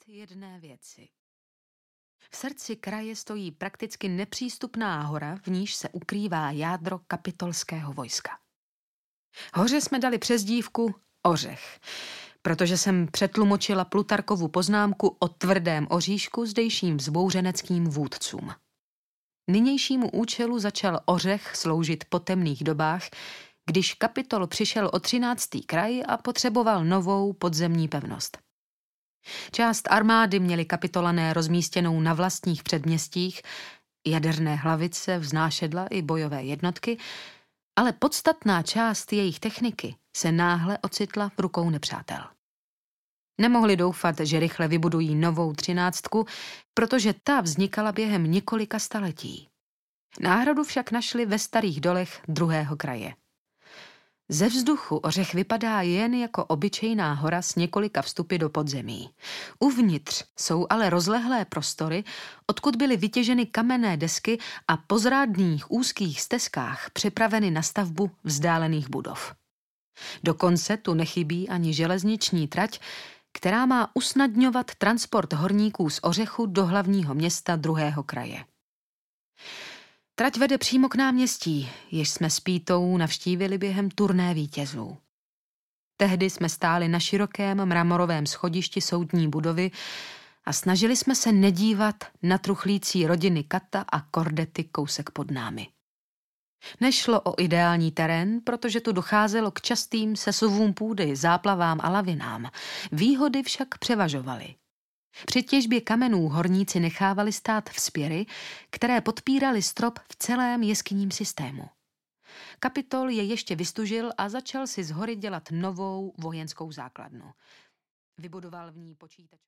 jedné věci. V srdci kraje stojí prakticky nepřístupná hora, v níž se ukrývá jádro kapitolského vojska. Hoře jsme dali přezdívku Ořech, protože jsem přetlumočila Plutarkovu poznámku o tvrdém oříšku zdejším vzbouřeneckým vůdcům. Nynějšímu účelu začal Ořech sloužit po temných dobách, když Kapitol přišel o 13. kraj a potřeboval novou podzemní pevnost. Část armády měli kapitolané rozmístěnou na vlastních předměstích, jaderné hlavice, vznášedla i bojové jednotky, ale podstatná část jejich techniky se náhle ocitla v rukou nepřátel. Nemohli doufat, že rychle vybudují novou 13, protože ta vznikala během několika staletí. Náhradu však našli ve starých dolech druhého kraje. Ze vzduchu Ořech vypadá jen jako obyčejná hora s několika vstupy do podzemí. Uvnitř jsou ale rozlehlé prostory, odkud byly vytěženy kamenné desky a po zrádných úzkých stezkách připraveny na stavbu vzdálených budov. Dokonce tu nechybí ani železniční trať, která má usnadňovat transport horníků z Ořechu do hlavního města druhého kraje. Trať vede přímo k náměstí, jež jsme s Pítou navštívili během turné vítězů. Tehdy jsme stáli na širokém mramorovém schodišti soudní budovy a snažili jsme se nedívat na truchlící rodiny Kata a Kordety kousek pod námi. Nešlo o ideální terén, protože tu docházelo k častým sesuvům půdy, záplavám a lavinám. Výhody však převažovaly. Při těžbě kamenů horníci nechávali stát vzpěry, které podpíraly strop v celém jeskyním systému. Kapitol je ještě vystužil a začal si z hory dělat novou vojenskou základnu. Vybudoval v ní počítač.